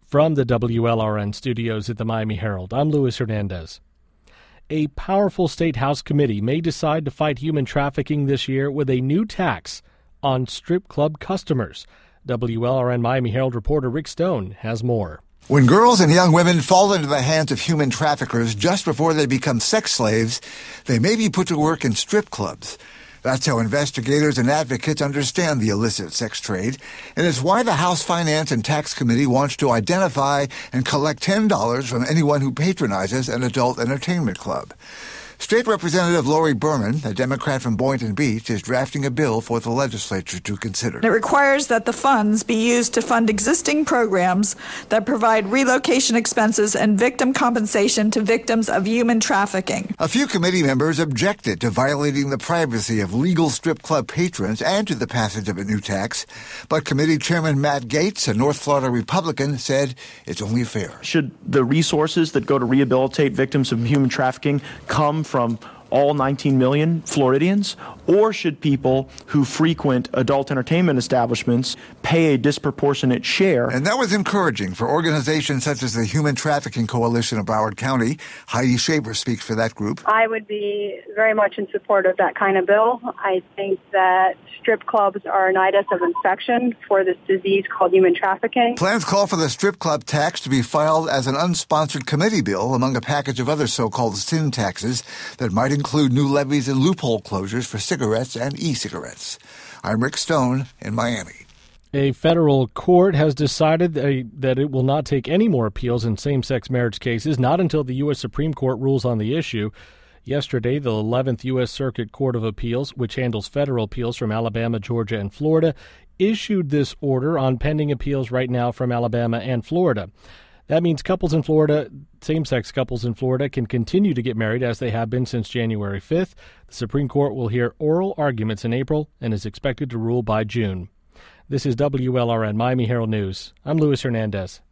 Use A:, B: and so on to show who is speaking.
A: From the WLRN studios at the Miami Herald, I'm Luis Hernandez. A powerful state House committee may decide to fight human trafficking this year with a new tax on strip club customers. WLRN Miami Herald reporter Rick Stone has more.
B: When girls and young women fall into the hands of human traffickers just before they become sex slaves, they may be put to work in strip clubs. That's how investigators and advocates understand the illicit sex trade, and it's why the House Finance and Tax Committee wants to identify and collect $10 from anyone who patronizes an adult entertainment club. State Representative Lori Berman, a Democrat from Boynton Beach, is drafting a bill for the legislature to consider.
C: It requires that the funds be used to fund existing programs that provide relocation expenses and victim compensation to victims of human trafficking.
B: A few committee members objected to violating the privacy of legal strip club patrons and to the passage of a new tax. But Committee Chairman Matt Gaetz, a North Florida Republican, said it's only fair.
D: Should the resources that go to rehabilitate victims of human trafficking come from all 19 million Floridians, or should people who frequent adult entertainment establishments pay a disproportionate share?
B: And that was encouraging for organizations such as the Human Trafficking Coalition of Broward County. Heidi Shaver speaks for that group.
E: I would be very much in support of that kind of bill. I think that strip clubs are a nidus of infection for this disease called human trafficking.
B: Plans call for the strip club tax to be filed as an unsponsored committee bill among a package of other so-called sin taxes that might include new levies and loophole closures for cigarettes and e-cigarettes. I'm Rick Stone in Miami.
A: A federal court has decided that it will not take any more appeals in same-sex marriage cases, not until the U.S. Supreme Court rules on the issue. Yesterday, the 11th U.S. Circuit Court of Appeals, which handles federal appeals from Alabama, Georgia, and Florida, issued this order on pending appeals right now from Alabama and Florida. That means couples in Florida, same-sex couples in Florida, can continue to get married as they have been since January 5th. The Supreme Court will hear oral arguments in April and is expected to rule by June. This is WLRN Miami Herald News. I'm Luis Hernandez.